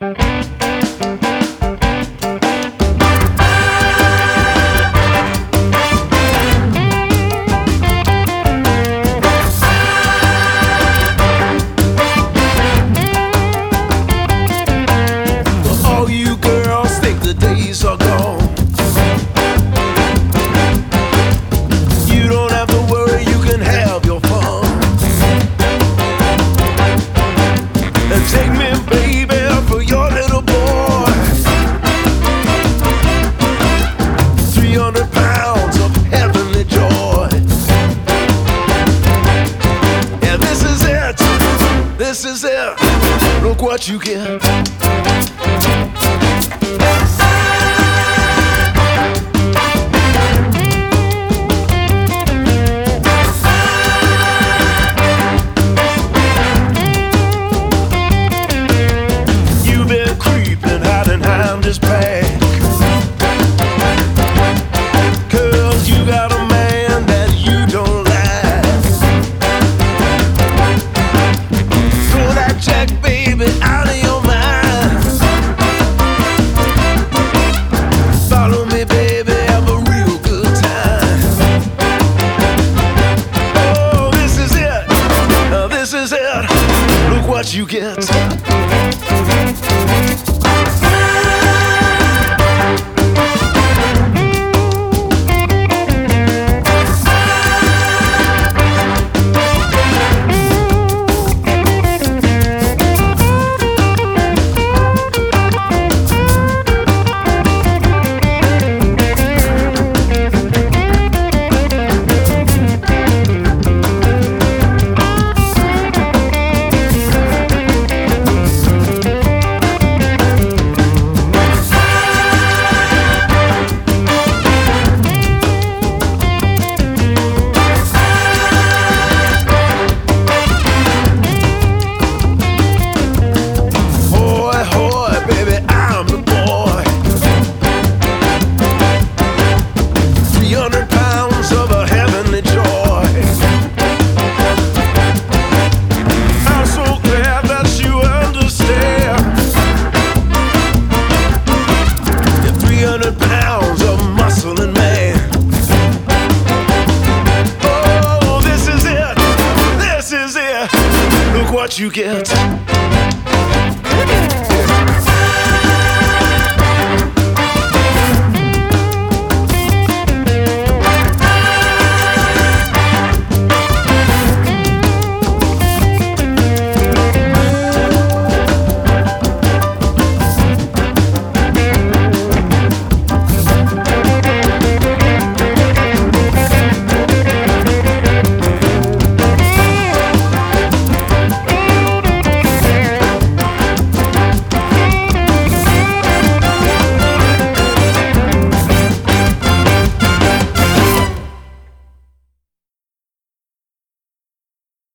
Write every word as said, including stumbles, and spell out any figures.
All you girls think the days are gone. You don't have to worry, you can have your fun. And take me, baby, for your little boy. Three hundred pounds of heavenly joy. Yeah, this is it, this is it. Look what you get. What you get. What you get.